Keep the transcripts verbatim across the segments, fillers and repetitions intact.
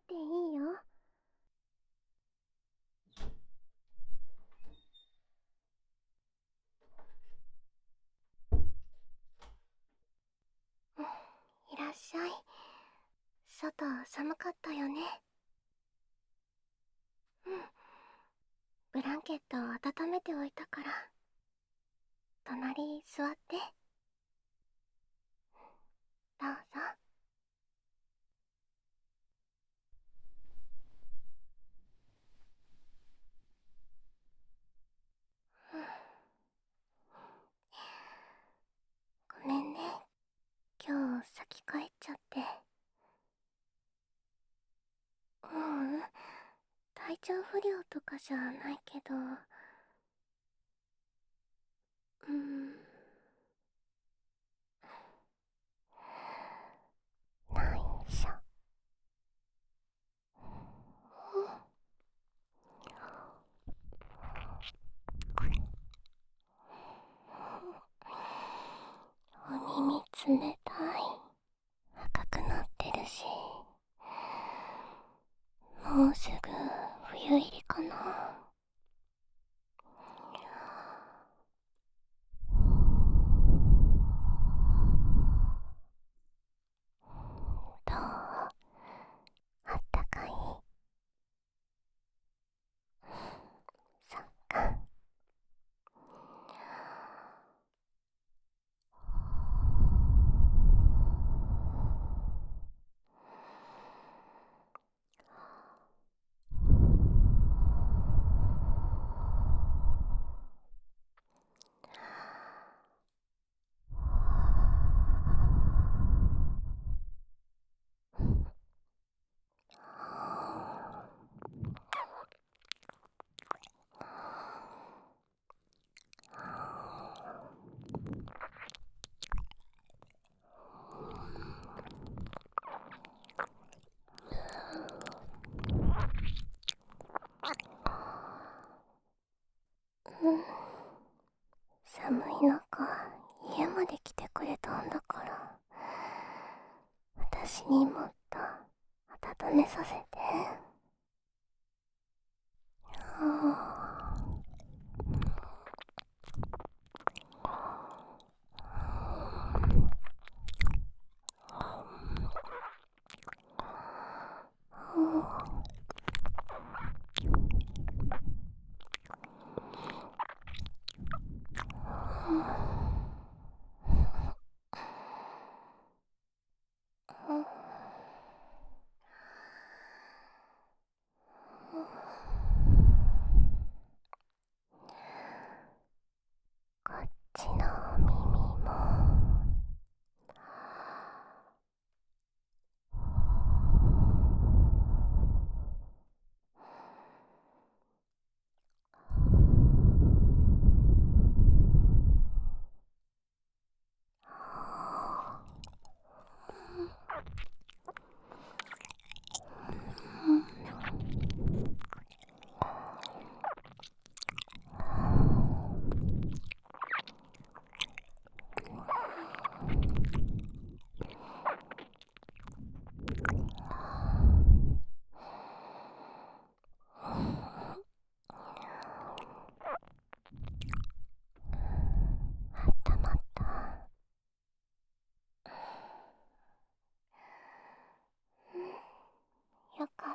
ていいよ。いらっしゃい。外寒かったよね。うん。ブランケットを温めておいたから。隣座って。どうぞ。ごめんね。今日先帰っちゃって。ううん。体調不良とかじゃないけど。うーん。内緒。お耳冷たい。赤くなってるし、もうすぐ冬入りかな。どう？あったかい？そっか。うん。寒い中、家まで来てくれたんだから、私にもっと温めさせて。ああ。こっちのお耳も。あったまった。よかった。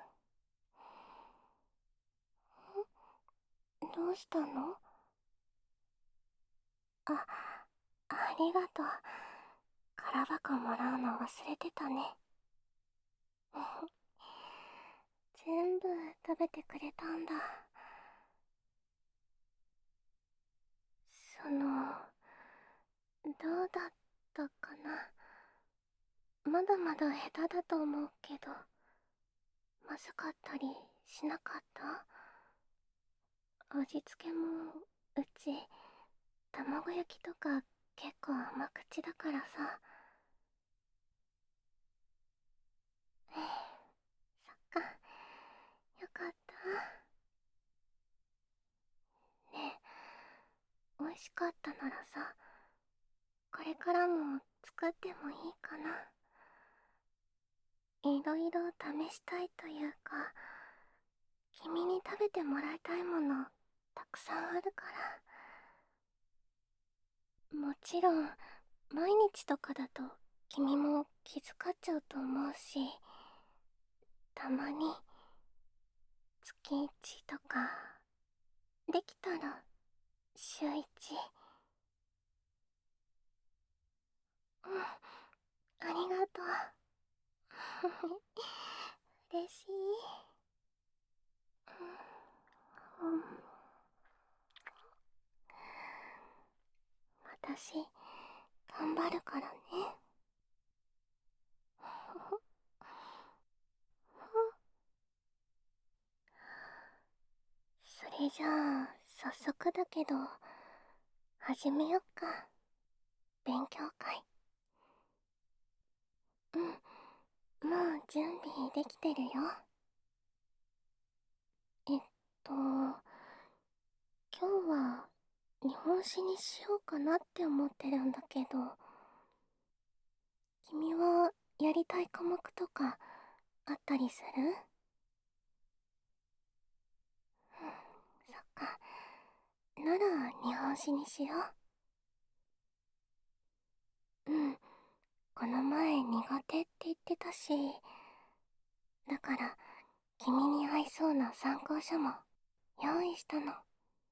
どうしたの？あ、ありがとう。空箱もらうの忘れてたね。全部食べてくれたんだ。その、どうだったかな。まだまだ下手だと思うけど、まずかったりしなかった？味付けも、うち、卵焼きとか結構甘口だからさ。ええ、そっか。よかった。ねえ、美味しかったならさ、これからも作ってもいいかな。 いろいろ試したいというか、君に食べてもらいたいものたくさんあるから。もちろん毎日とかだと君も気遣っちゃうと思うし、たまに月いちとか、できたら週いち。うん、ありがとう。嬉しい。うん、私頑張るからね。それじゃあ早速だけど始めよっか、勉強会。うん、もう準備できてるよ。えっと今日は日本史にしようかなって思ってるんだけど、君はやりたい科目とかあったりする？うん、そっか。なら日本史にしよう。うん、この前苦手って言ってたし、だから君に合いそうな参考書も用意したの。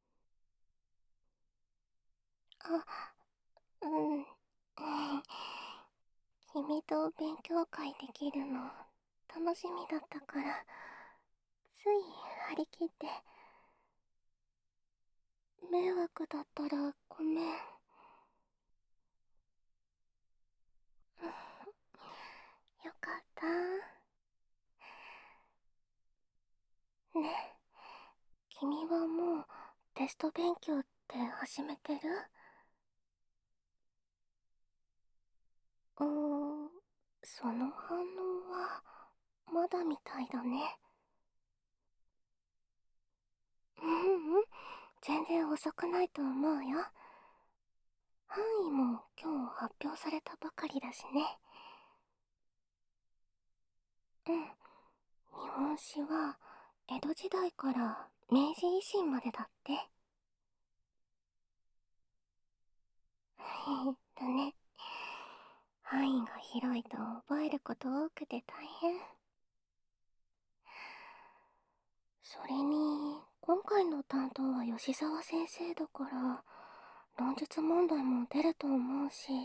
あ、うん、君と勉強会できるの楽しみだったから、つい張り切って。迷惑だったらごめん。よかった。ねえ、君はもうテスト勉強って始めてる？うーん、その反応はまだみたいだね。うんうん、全然遅くないと思うよ。範囲も今日発表されたばかりだしね。うん、日本史は江戸時代から明治維新までだって。えっとね、範囲が広いと覚えること多くて大変。それに今回の担当は吉沢先生だから、論述問題も出ると思うし。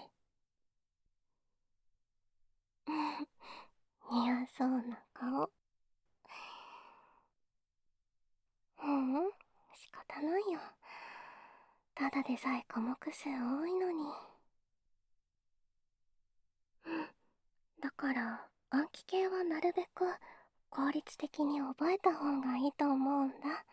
うん、嫌そうな顔。ううん、仕方ないよ。ただでさえ科目数多いのに。うん、だから暗記系はなるべく効率的に覚えた方がいいと思うんだ。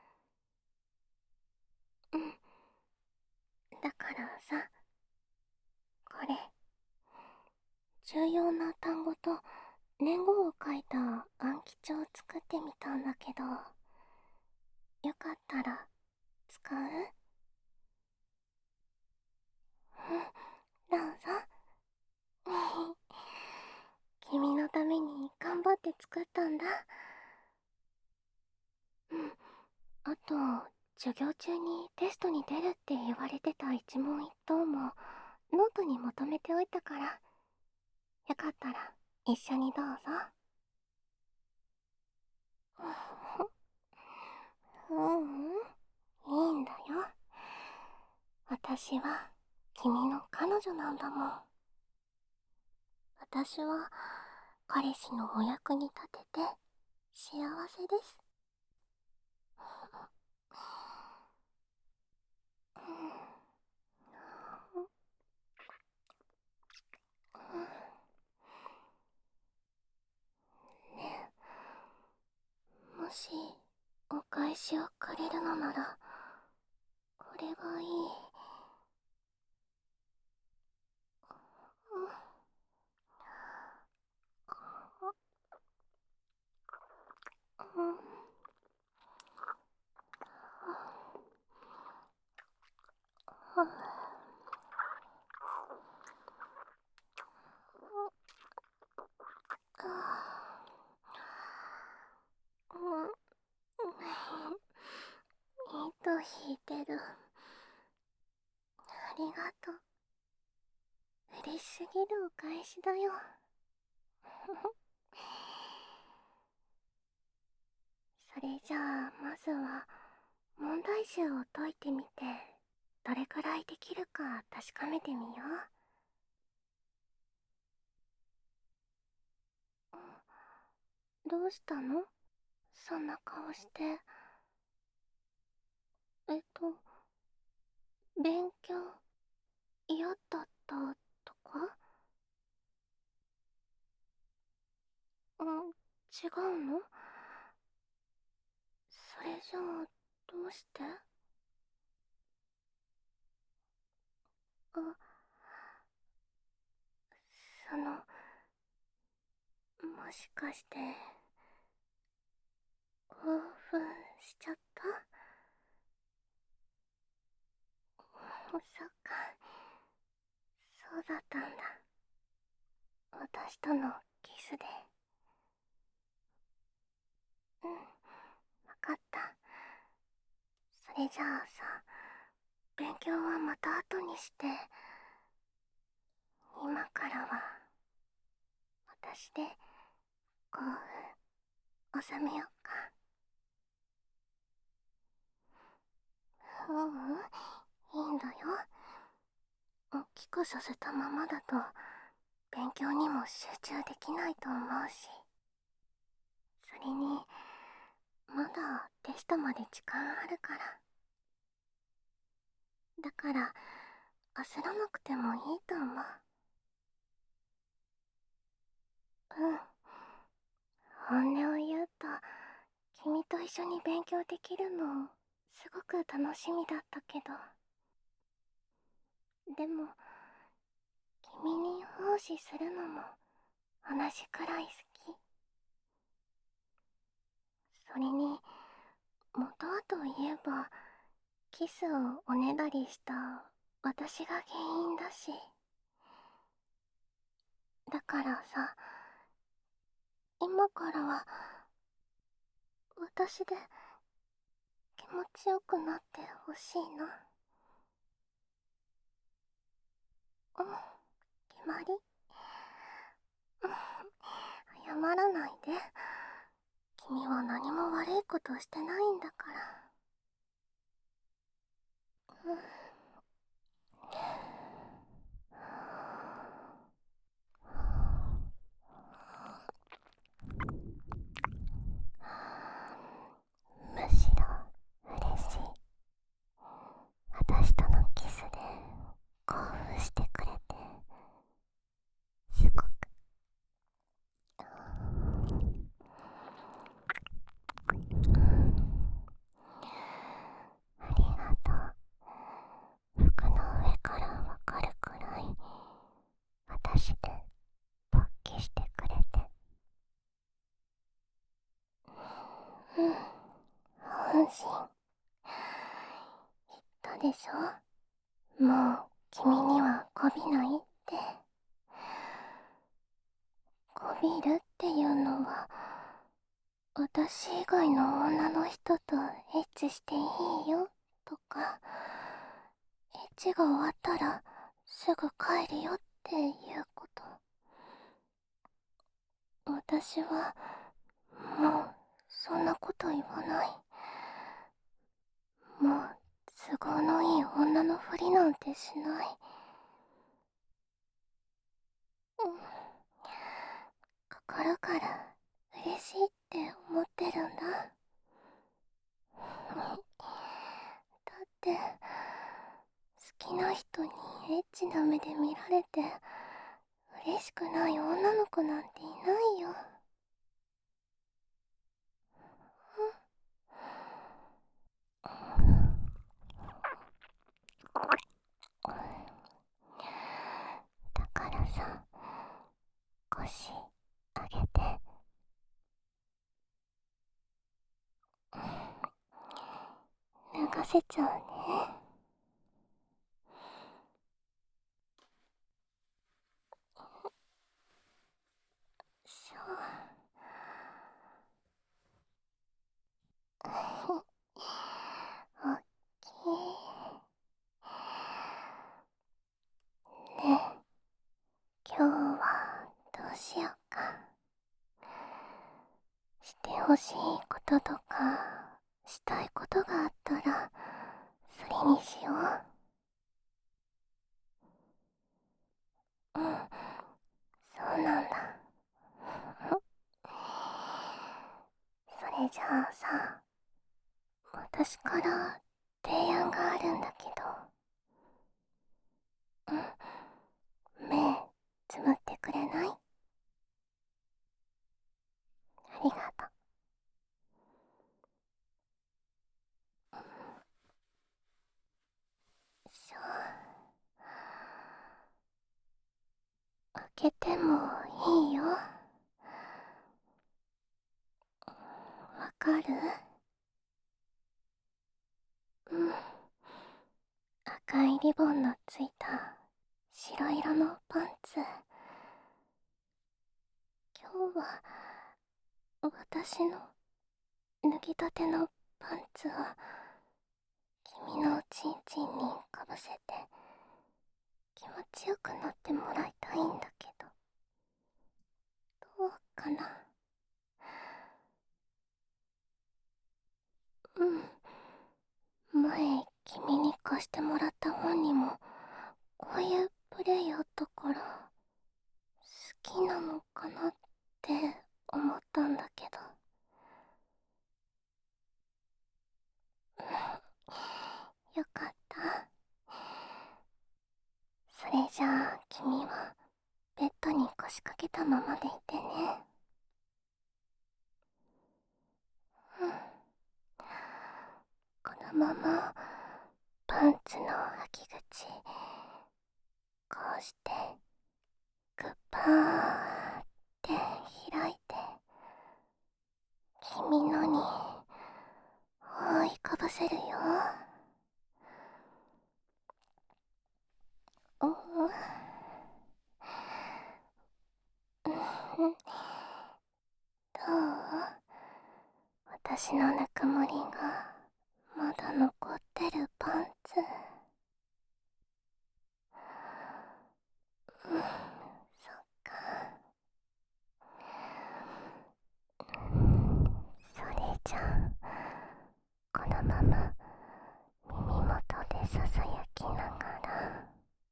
うん、だからさ、これ重要な単語と年号を書いた暗記帳を作ってみたんだけど、よかったら使う？うん、どうぞ。君のために頑張って作ったんだ。うん、あと授業中にテストに出るって言われてた一問一答もノートにまとめておいたから、よかったら一緒にどうぞ。ううん、いいんだよ。私は君の彼女なんだもん。私は彼氏のお役に立てて幸せです。ねえ、もしお返しをくれるのならこれがいい。うん、 引いてる。ありがとう。嬉しすぎるお返しだよ。それじゃあまずは問題集を解いてみて、どれくらいできるか確かめてみよう。どうしたの？そんな顔して。えっと勉強嫌だったとか？うん、違うの？それじゃあどうして？あ、その、もしかして興奮しちゃった？そっか、そうだったんだ。私とのキスで。うん、わかった。それじゃあさ、勉強はまた後にして、今からは私で興奮収めようか。ううん、いいんだよ。大きくさせたままだと勉強にも集中できないと思うし、それにまだテストまで時間あるから。だから焦らなくてもいいと思う。うん、本音を言うと、君と一緒に勉強できるのすごく楽しみだったけど、でも君に奉仕するのも同じくらい好き。それに元はといえば、キスをおねだりした私が原因だし。だからさ、今からは私で気持ちよくなってほしいな。うん、決まり？うん、謝らないで。君は何も悪いことしてないんだから。うん、むしろ嬉しい。私とのキスで興奮してくれて、すごく。ありがとう。服の上からわかるくらい私で勃起してくれて。うん、本心言ったでしょ。もう君には媚びないって。媚びるっていうのは、私以外の女の人とエッチしていいよとか、エッチが終わったらすぐ帰るよっていうこと。私はもうそんなこと言わない。もう都合のいい女のふりなんてしない。うん、心から嬉しいって思ってるんだ。だって好きな人にエッチな目で見られて嬉しくない女の子なんていないよ。だからさ、腰上げて。脱がせちゃうね。そう。 ほしいこととかしたいことがあったらそれにしよう。うん、そうなんだ。それじゃあさ、私から提案があるんだけど。うん、目つむってくれない？ありがとう。しょ開けてもいいよ。わかる？うん、赤いリボンのついた白色のパンツ。今日は私の脱ぎたてのパンツを君のチンチンにかぶせて気持ちよくなってもらいたいんだけど、どうかな？うん、前君に貸してもらった本にもこういうプレイあったから好きなのかなって思ったんだけど。よかった。それじゃあ君はベッドに腰掛けたままでいてね。うん、このままパンツの履き口こうしてグッパーって開いて君のに覆いかぶせるよ。うん、どう？私のぬくもりがまだ残ってるパンツ。うん、そっか。それじゃあこのまま耳元でささやきながら、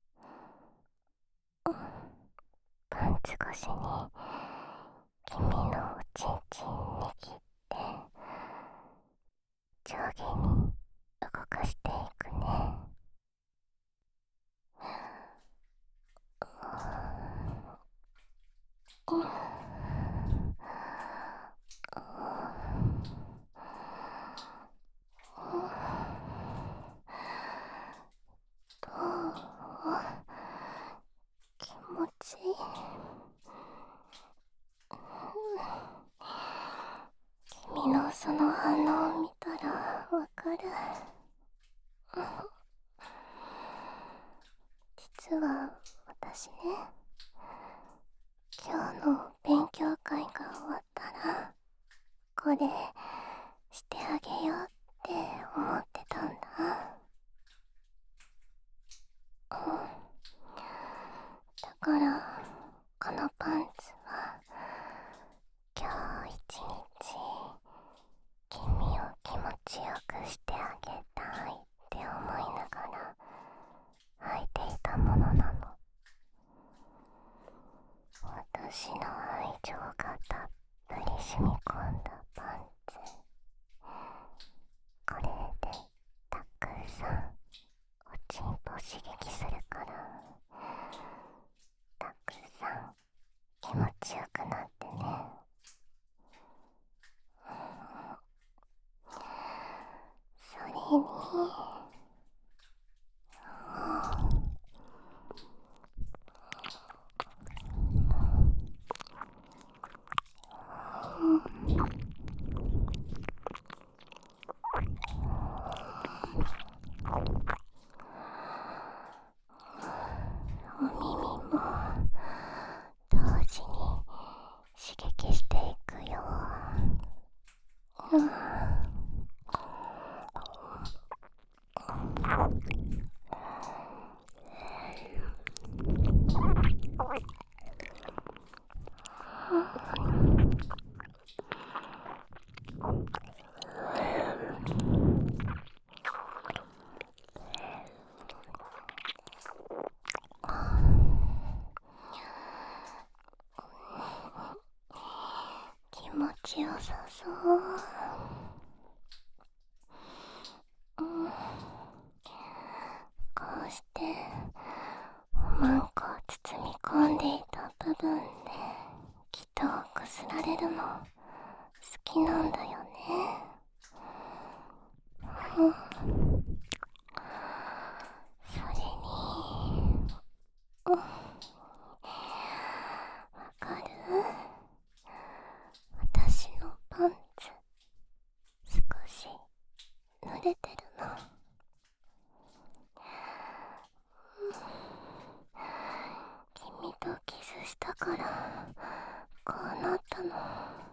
うん、パンツ越しに君のおちんちん握って上下に動かしていくね。うん、どう？気持ちいい？君のその反応を見たらわかる。実は私ね、今日の勉強会が終わったらこれしてあげようって思ってたんだ。うん、だからこのパンツは今日一日君を気持ちよくしてあげたいって思いながら履いていたものなの。私の愛情がたっぷり染み込んだパンツ。これでたくさんおちんぽ刺激するからたくさん気持ちよくなってね。それにお耳も同時に刺激していくよ。うん、 でいた部分できっとこすられるの好きなんだよね。うん、それに、うん、わかる？私のパンツ少し濡れてるの。君とキスしたからこうなったの。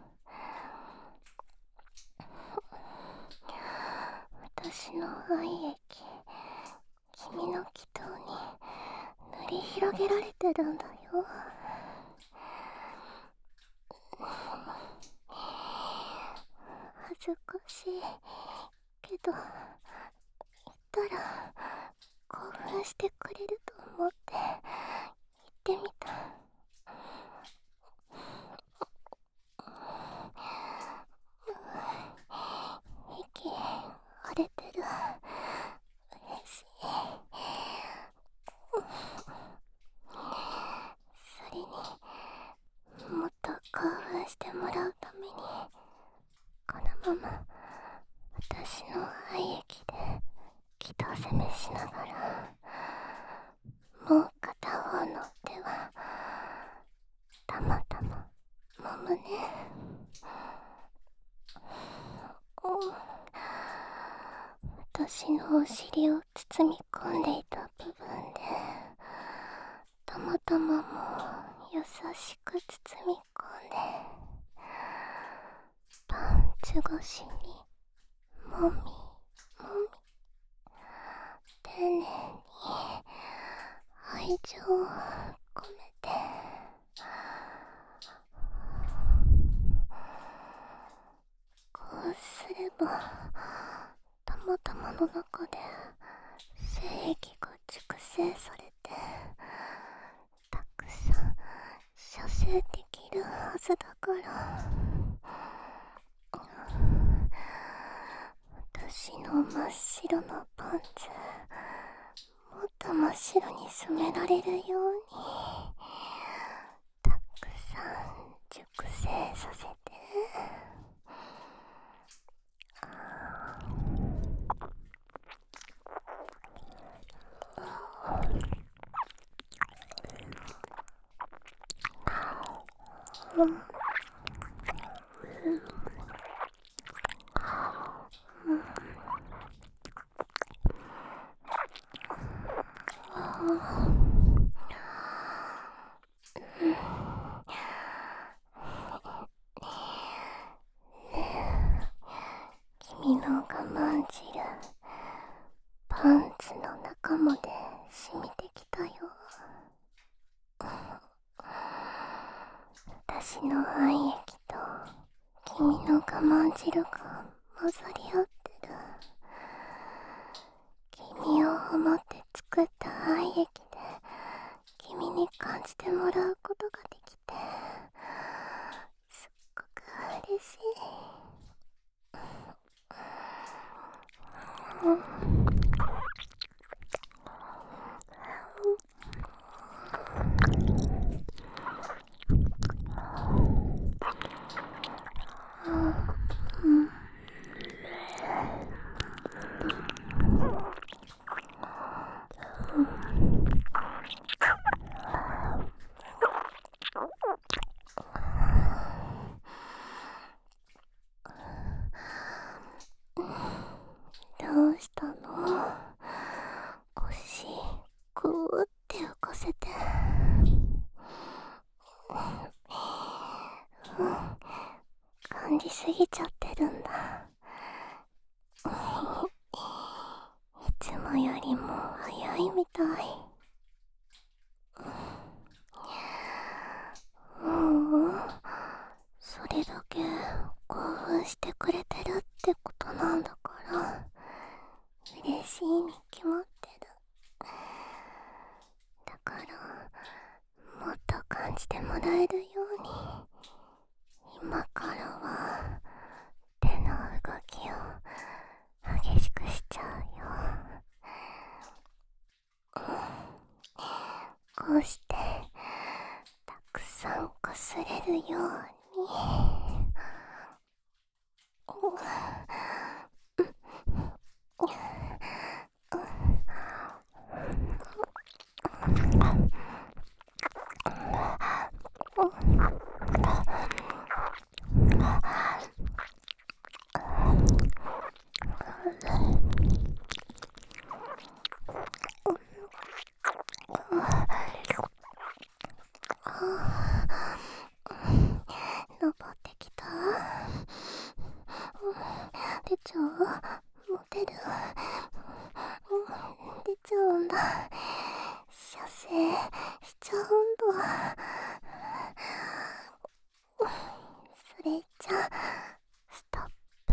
私の愛液、君の気筒に塗り広げられてるんだよ。恥ずかしいけど、言ったら興奮してくれると思って言ってみた。息荒れてる。嬉しい。それにもっと興奮してもらうために、このまま私の愛液で気筒攻めしながら、もう片方の手はたまたま揉むね。私のお尻を包み込んでいた部分でたまたまも優しく包み込んで、パンツ越しにもみもみ丁寧に愛情を込めて、こうすればたまたまの中で精液が熟成されてたくさん射精できるはずだから。私の真っ白なパンツもっと真っ白に染められるようにたくさん熟成させて。うん、君の我慢汁パンツの中まで染みてきたよ。私の愛液と君の我慢汁が混ざり合ってる。君を思って作った愛液で君に感じてもらうことができてすっごく嬉しい。うん、どうしたの？腰グーって浮かせて。うん、感じすぎちゃってるんだ。いつもよりも早いみたい。うん、それだけ興奮してくれてるってことなんだから嬉しいに決まってる。だからもっと感じてもらえるように今からは手の動きを激しくしちゃうよ。うん、こうして擦れるように。登ってきた。出ちゃう。モテる。出ちゃうんだ。射精しちゃうんだ。それじゃストップ。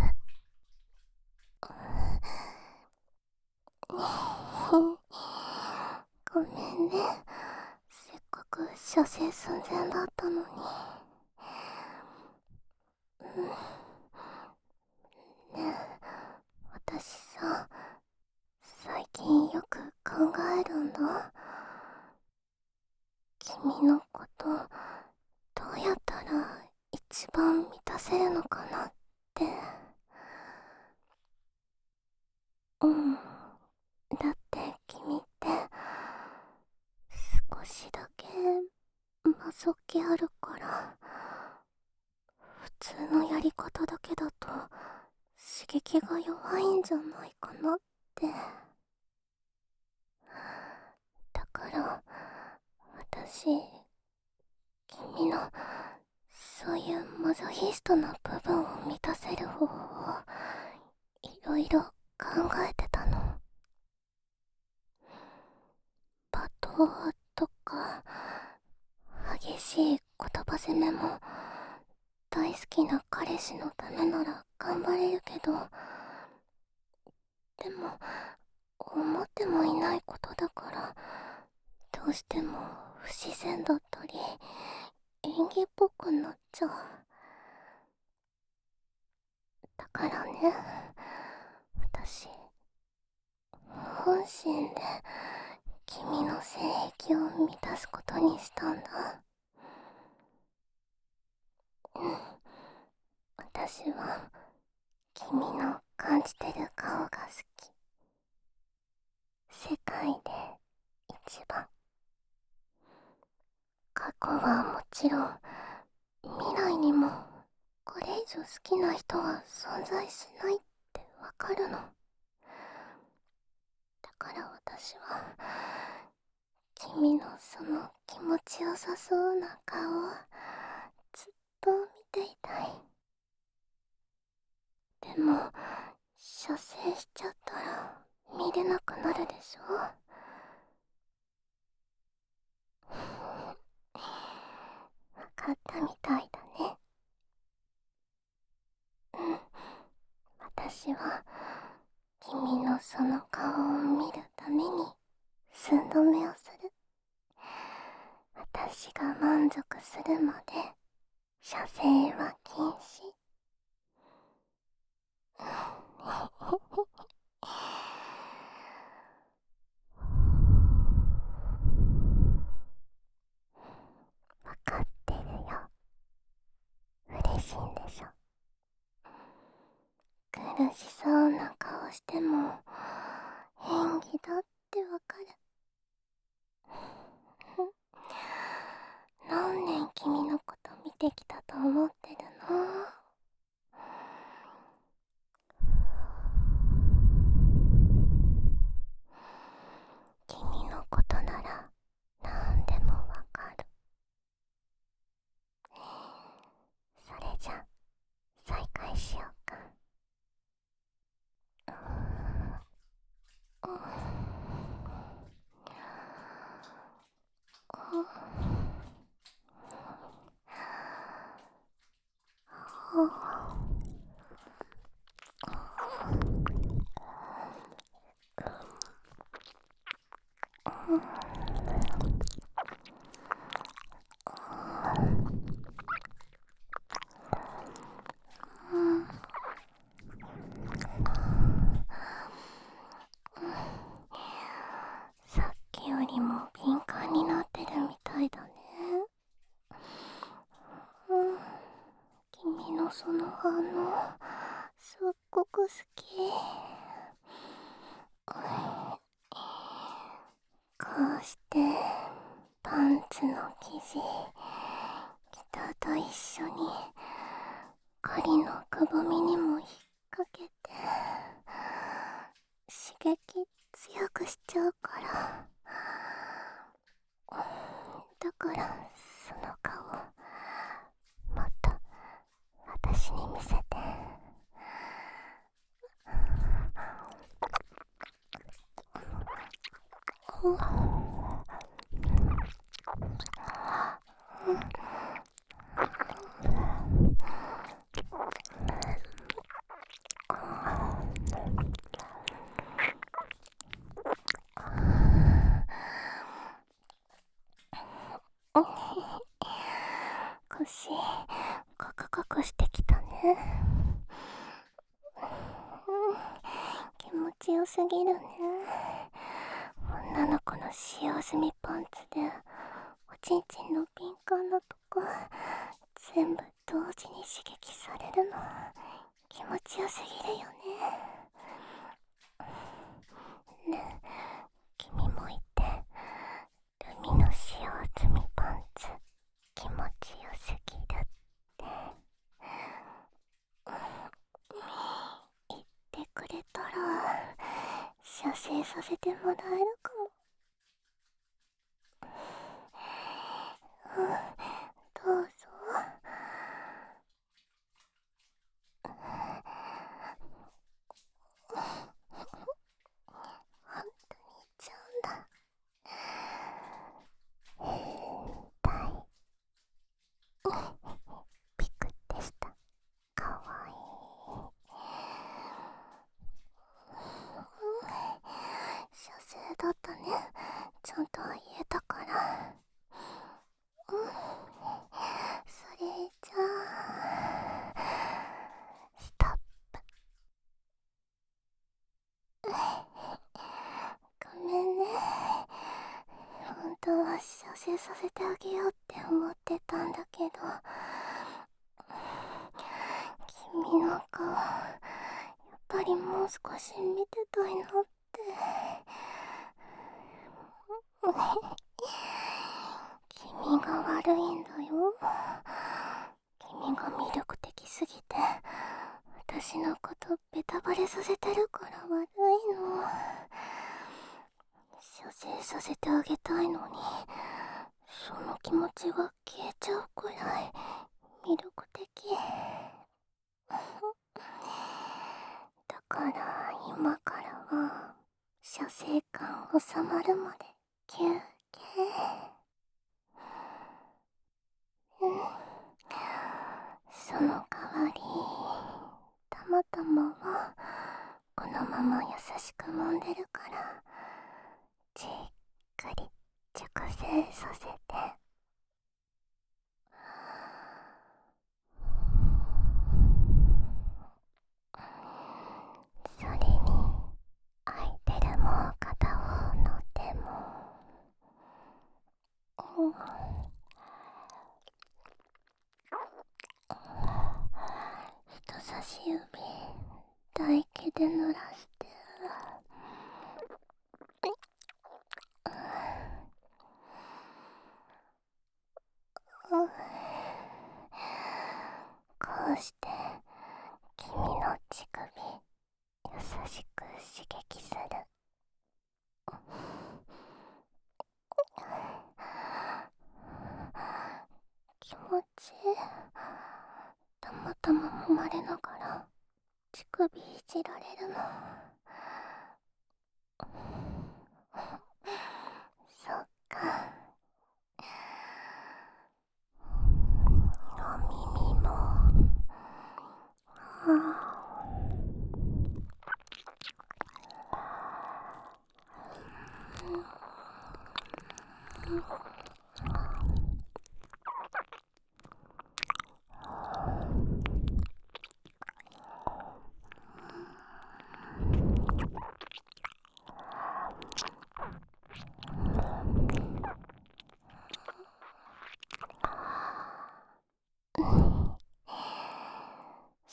ごめんね、せっかく射精寸前だったのに。うんねえ、私さ、最近よく考えるんだ。君のことどうやったら一番満たせるのかなって。うん、だって君って少しだけマゾ気あるから、普通のやり方だけだと刺激が弱いんじゃないかなって。だから私、君のそういうマゾヒストな部分を満たせる方法をいろいろ考えてたの。罵倒とか激しい言葉攻めも大好きな彼氏のためなら頑張れるけど、でも思ってもいないことだからどうしても不自然だったり演技っぽくなっちゃう。だからね、私本心で君の性癖を満たすことにしたんだ。うん、私は君の感じてる顔が好き。世界で一番。過去はもちろん未来にもこれ以上好きな人は存在しないってわかるの。だから私は君のその気持ちよさそうな顔をずっと見ていたい。でも射精しちゃったら見れなくなるでしょ。わかったみたいだね。うん、私は君のその顔を見るために寸止めをする。私が満足するまで射精は禁止。わかってるよ。嬉しいんでしょ。苦しそうな顔しても演技だってわかる。何年君のこと見てきたと思ってるの？君のことなら何でもわかる。それじゃ再開しようか。 その反応すっごく好き。こうしてパンツの生地北と一緒に狩りのくぼみにも引っ掛けて刺激強くしちゃうから。だからその顔もっと私に見せて。腰カクカクしてきたね。気持ちよすぎるね。女の子の使用済みパンツでおちんちんの敏感なとこ全部同時に刺激されるの気持ちよすぎるよね。ねえ、君も言って。海の使用済みパンツ気持ちよすぎるって言ってくれたら射精させてもらえるかも。うん、どうぞ。本当に言っちゃうんだ。変態ピクってした。かわいい。射精だったね。ちゃんと言えたから。うん、それじゃあストップ。ごめんね。本当は射精させてあげようって思ってたんだけど、君の顔やっぱりもう少し見てたいなって。君が悪いんだよ。君が魅力的すぎて私のことベタバレさせてるから悪いの。射精させてあげたいのにその気持ちが消えちゃうくらい魅力的だから今からは射精感収まるまで休憩。うん、その代わりたまたまはこのまま優しく揉んでるからじっくり熟成させて。それに空いてるもう片方の手も、うん、人差し指唾液で濡らしてうん、こうして君の乳首優しく刺激する。気持ちいい。たまたま揉まれながら乳首いじられるの。そっか。お耳も。はあ、うん、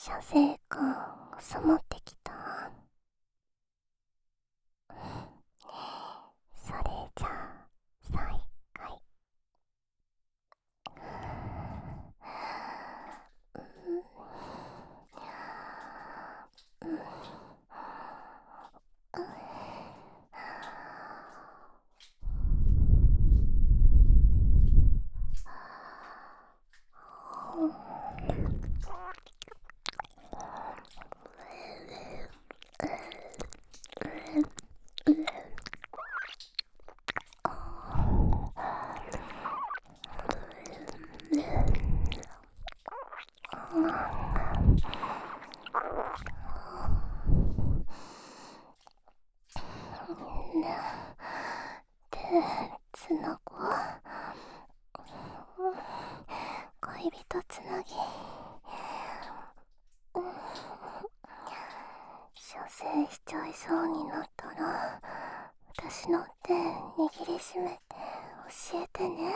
射精感収まってきた？それじゃあ再開。うんうん手つなごう。恋人つなぎ、射精しちゃいそうになったら私の手握りしめて教えてね。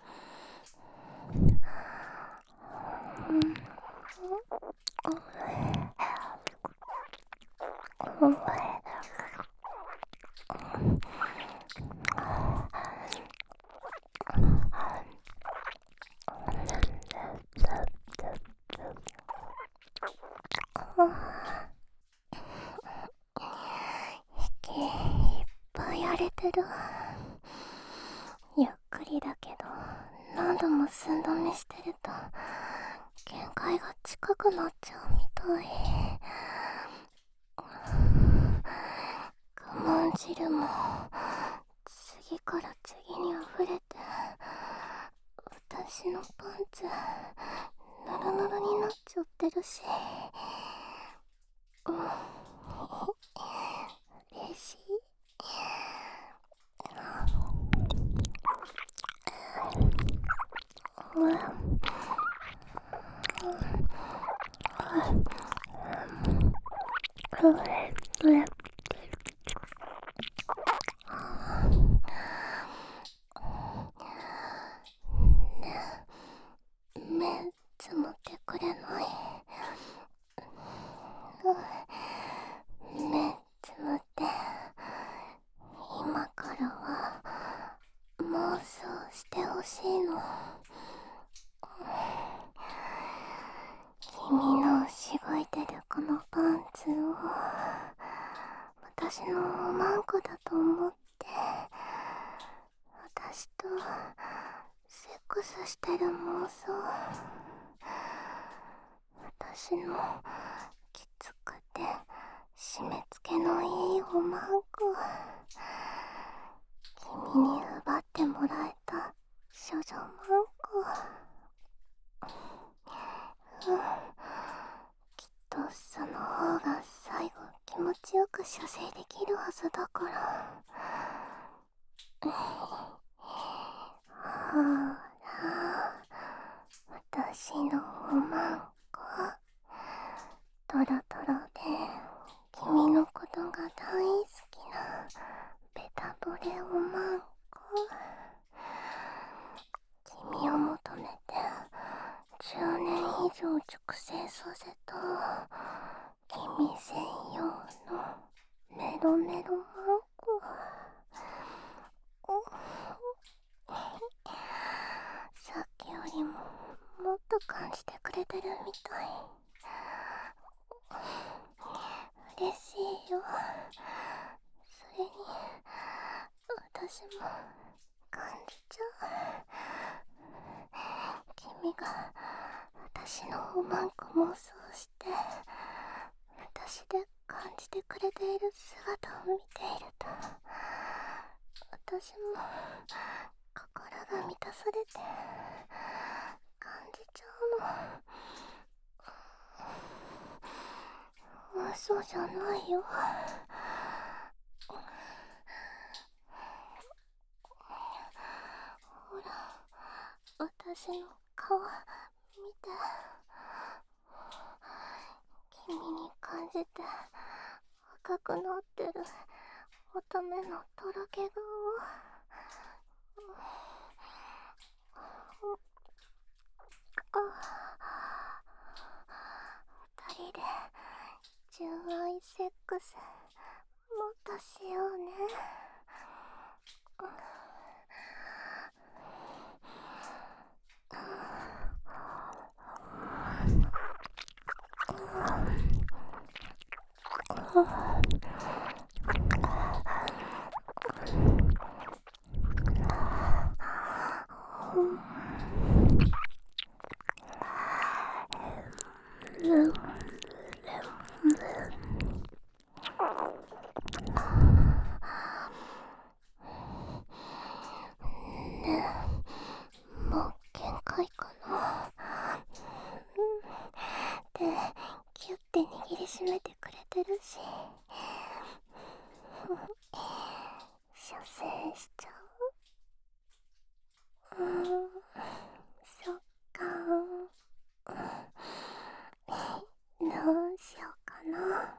うんうんうん息いっぱい荒れてる。ゆっくりだけど何度も寸止めしてると限界が近くなっちゃうみたい。我慢汁も次から次に溢れて私のパンツヌルヌルになっちゃってるし、うん、嬉しい。うんうん目つむってくれない？目つむって。今からは妄想してほしいの。君のしごいてるこのパンツを私のおまんこだと思って私とセックスしてる妄想。私のきつくて締め付けのいいおまんこ、君に奪ってもらえた少女まんこ。うん、きっとその方が最後気持ちよく射精できるはずだから。ほら私のおまんこトロトロで君のことが大好きなベタボレおまんこ。君を求めてじゅうねん以上熟成させた君専用のメロメロまんこ。さっきよりももっと感じてくれてるみたい。嬉しいよ。それに私も感じちゃう。君が私のおまんこ妄想して私で感じてくれている姿を見ていると私も心が満たされて感じちゃうの。嘘じゃないよ。ほら私の顔見て。君に感じて赤くなってる乙女のとろけ顔。あ、二純愛セックスもっとしようね。もう限界かな。で、キュッて握りしめてくれてるし、射精しちゃう。うーん、そっか。どうしようかな。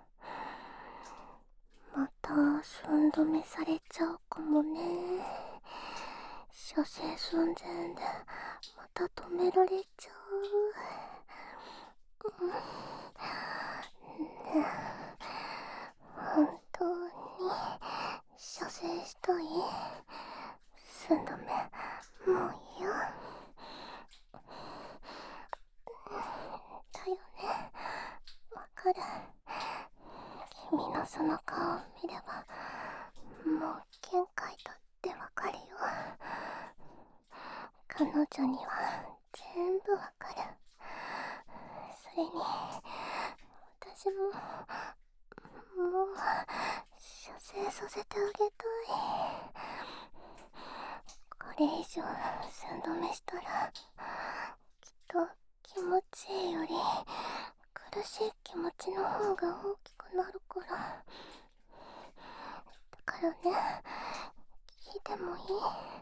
また寸止めされちゃうかもね。射精寸前でまた止められちゃう。うん、ね、本当に射精したい？寸止めもういいよ。だよね、わかる。君のその顔を見ればもう限界だってわかるよ。彼女には全部わかる。それに私ももう射精させてあげたい。これ以上寸止めしたらきっと気持ちいいより苦しい気持ちの方が大きくなるから。だからね、聞いてもいい？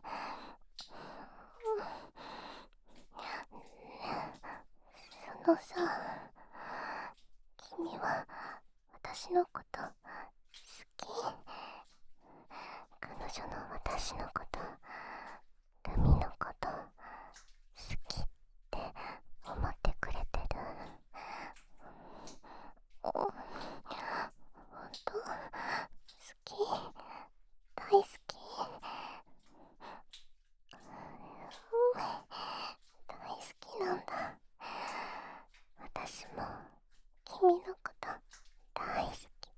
そのさ、君は私のこと好き？彼女の私のこと、ルミのこと好きって思ってくれてる？ほんと？好き？大好き？うん、大好きなんだ。私も君のこと大好き。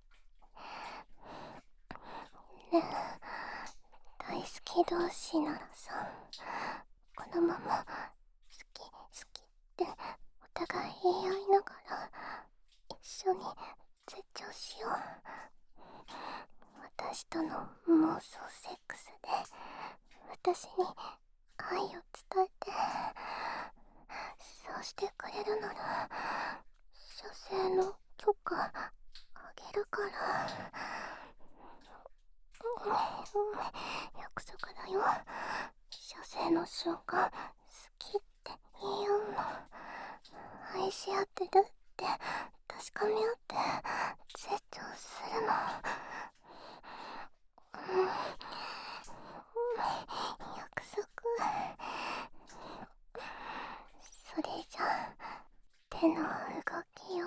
ねえ、大好き同士ならさ、このまま好き好きってお互い言い合いながら一緒に絶頂しよう。私との妄想セックスで私に愛を伝えて、そうしてくれるなら射精の許可あげるから。約束だよ。射精の瞬間好きって言い合うの、愛し合ってるって確かめ合って絶頂するの。うん、約束。それじゃ手の動きを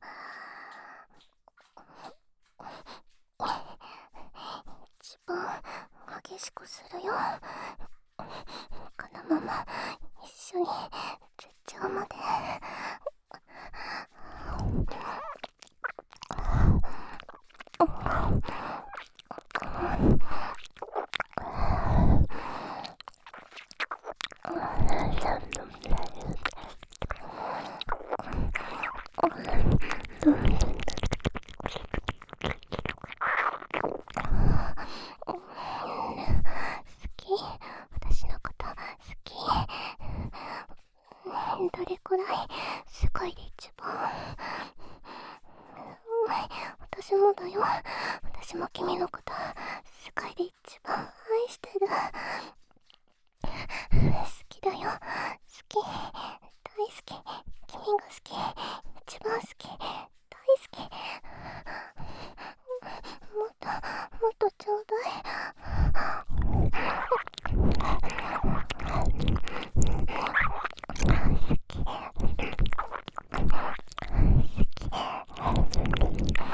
一番激しくするよ。このまま一緒に絶頂まで。私のこと好き？どれくらい？世界で一番？私もだよ。私も君のこと世界で一番愛してる。好きだよ。好き。大好き。君が好き。一番好き。大好き。もっともっとちょうだい。好き。好き。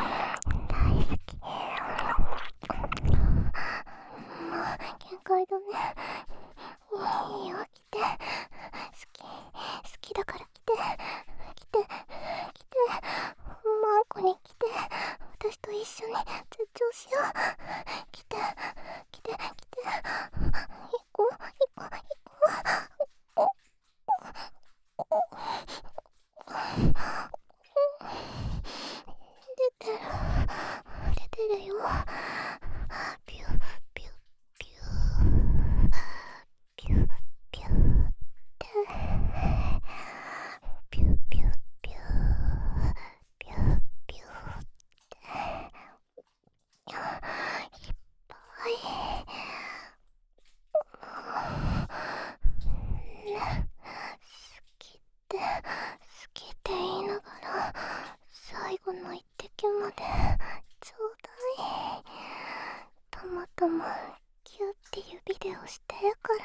後の一滴までちょうだい。たまたまキュッて指で押してるから。